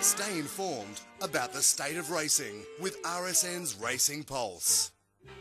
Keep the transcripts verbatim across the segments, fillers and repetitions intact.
Stay informed about the state of racing with R S N's Racing Pulse.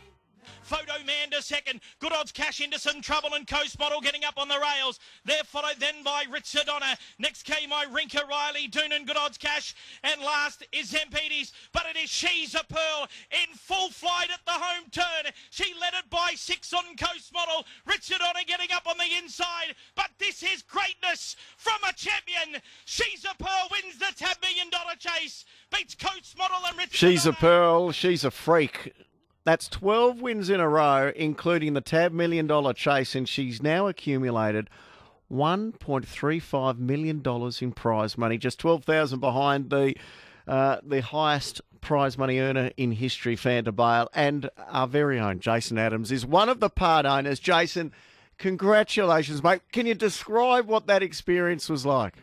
Photo Man to second. Good Odds Cash into some trouble, and Coast Model getting up on the rails. They're followed then by Richard Honor. Next came Irinka Riley, Doonan, Good Odds Cash. And last is Zampedes. But it is She's a Pearl in full flight at the home turn. She led it by six on Coast Model. Richard Honor getting up on the inside. But this is greatness from a champion. She's a Pearl wins the Tab Million Dollar Chase. Beats Coast Model and Richard She's Honor. a Pearl. She's a freak. That's twelve wins in a row, including the Tab Million Dollar Chase, and she's now accumulated one point three five million dollars in prize money, just twelve thousand dollars behind the uh, the highest prize money earner in history, Fanta Bale, and our very own Jason Adams is one of the part owners. Jason, congratulations, mate. Can you describe what that experience was like?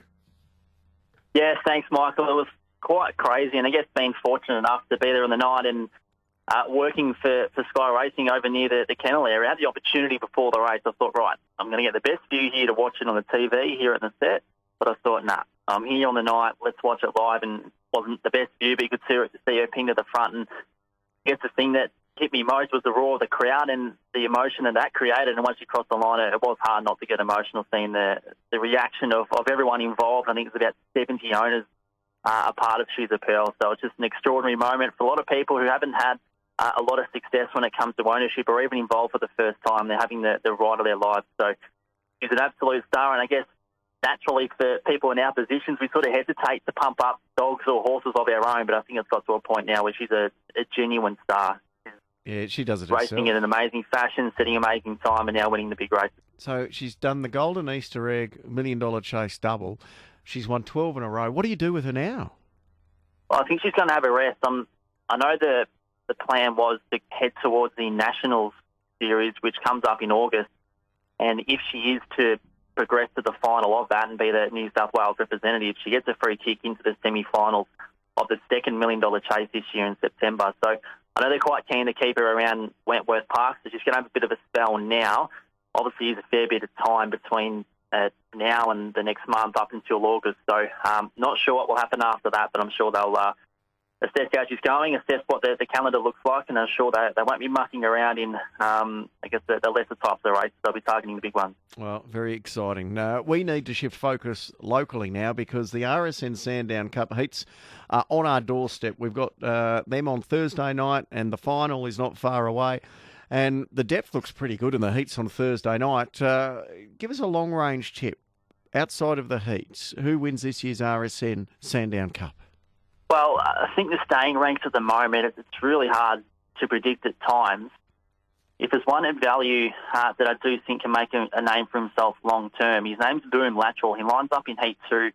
Yes, thanks, Michael. It was quite crazy, and I guess being fortunate enough to be there on the night and Uh, working for, for Sky Racing over near the, the kennel area. I had the opportunity before the race. I thought, right, I'm going to get the best view here to watch it on the T V here at the set. But I thought, nah, I'm here on the night. Let's watch it live. And it wasn't the best view, but you could see her, see her ping to the front. And I guess the thing that hit me most was the roar of the crowd and the emotion that that created. And once you crossed the line, it was hard not to get emotional seeing the, the reaction of, of everyone involved. I think it was about seventy owners uh, a part of She's a Pearl. So it's just an extraordinary moment for a lot of people who haven't had Uh, a lot of success when it comes to ownership or even involved for the first time. They're having the, the ride of their lives. So he's an absolute star. And I guess naturally for people in our positions, we sort of hesitate to pump up dogs or horses of our own. But I think it's got to a point now where she's a, a genuine star. Yeah, she does it Racing herself. in an amazing fashion, setting amazing time, and now winning the big races. So she's done the Golden Easter Egg Million Dollar Chase double. She's won twelve in a row. What do you do with her now? Well, I think she's going to have a rest. Um, I know the the plan was to head towards the Nationals series, which comes up in August. And if she is to progress to the final of that and be the New South Wales representative, she gets a free kick into the semi-finals of the second Million Dollar Chase this year in September. So I know they're quite keen to keep her around Wentworth Park, so she's going to have a bit of a spell now. Obviously, there's a fair bit of time between uh, now and the next month up until August. So um, not sure what will happen after that, but I'm sure they'll uh, assess how she's going, assess what the, the calendar looks like, and I'm sure they, they won't be mucking around in, um, I guess, the, the lesser types of races. They'll be targeting the big ones. Well, very exciting. Uh, we need to shift focus locally now because the R S N Sandown Cup heats are on our doorstep. We've got uh, them on Thursday night, and the final is not far away. And the depth looks pretty good in the heats on Thursday night. Uh, give us a long-range tip. Outside of the heats, who wins this year's R S N Sandown Cup? Well, I think the staying ranks at the moment, it's really hard to predict at times. If there's one at value uh, that I do think can make a, a name for himself long term, his name's Boom Lateral. He lines up in Heat two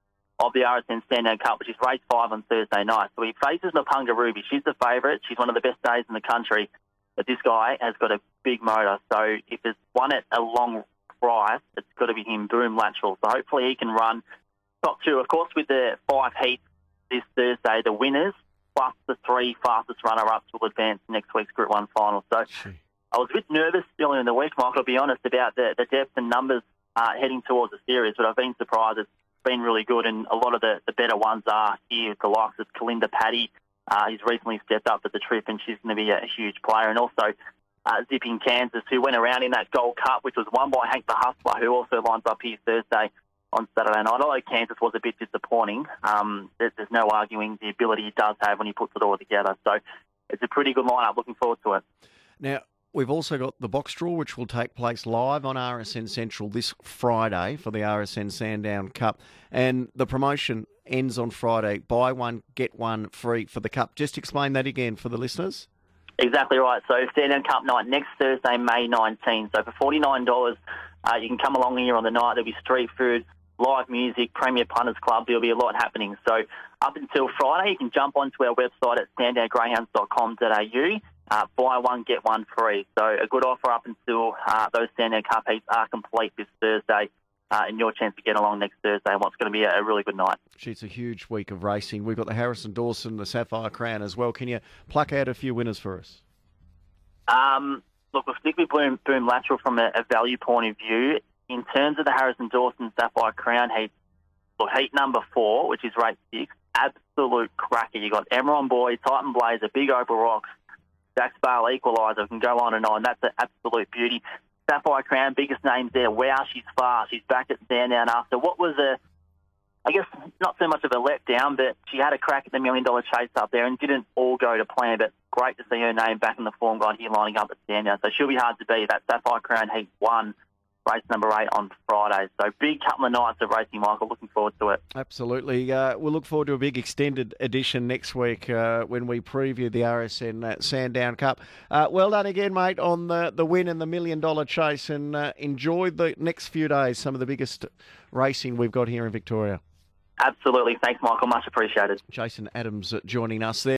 of the R S N Sandown Cup, which is race five on Thursday night. So he faces Napunga Ruby. She's the favourite. She's one of the best days in the country. But this guy has got a big motor. So if there's one at a long price, it's got to be him, Boom Lateral. So hopefully he can run top two. Of course, with the five heats this Thursday, the winners plus the three fastest runner-ups will advance to next week's Group one final. So Gee. I was a bit nervous earlier in the week, Michael, to be honest, about the, the depth and numbers uh, heading towards the series, but I've been surprised. It's been really good, and a lot of the, the better ones are here, the likes of Kalinda Paddy. Uh, he's recently stepped up at the trip, and she's going to be a, a huge player. And also uh, Zipping Kansas, who went around in that Gold Cup, which was won by Hank the Hustler, who also lines up here Thursday on Saturday night. Although Kansas was a bit disappointing, um, there's, there's no arguing the ability he does have when he puts it all together. So it's a pretty good lineup. Looking forward to it. Now, we've also got the box draw, which will take place live on R S N Central this Friday for the R S N Sandown Cup. And the promotion ends on Friday. Buy one, get one free for the Cup. Just explain that again for the listeners. Exactly right. So Sandown Cup night next Thursday, May nineteenth. So for forty-nine dollars, uh, you can come along here on the night. There'll be street food, live music, Premier Punters Club. There'll be a lot happening. So up until Friday, you can jump onto our website at sandown greyhounds dot com dot a u. Uh, buy one, get one free. So a good offer up until uh, those Sandown Cup heats are complete this Thursday. Uh, and your chance to get along next Thursday and what's going to be a, a really good night. Gee, it's a huge week of racing. We've got the Harrison Dawson, the Sapphire Crown as well. Can you pluck out a few winners for us? Um, look, we'll stick with Boom, Boom Lateral from a, a value point of view. In terms of the Harrison Dawson Sapphire Crown heat, look, heat number four, which is race six, absolute cracker. You got Emerald Boy, Titan Blazer, Big Opal Rocks, Jack's Bale Equalizer, can go on and on. That's an absolute beauty. Sapphire Crown, biggest names there. Wow, she's fast. She's back at Sandown after what was a, I guess, not so much of a letdown, but she had a crack at the Million Dollar Chase up there and didn't all go to plan, but great to see her name back in the form guide here lining up at Sandown. So she'll be hard to beat. That Sapphire Crown Heat one, race number eight on Friday. So big couple of nights of racing, Michael. Looking forward to it. Absolutely. Uh, we'll look forward to a big extended edition next week uh, when we preview the R S N uh, Sandown Cup. Uh, well done again, mate, on the, the win and the Million Dollar Chase, and uh, enjoy the next few days, some of the biggest racing we've got here in Victoria. Absolutely. Thanks, Michael. Much appreciated. Jason Adams uh, joining us there.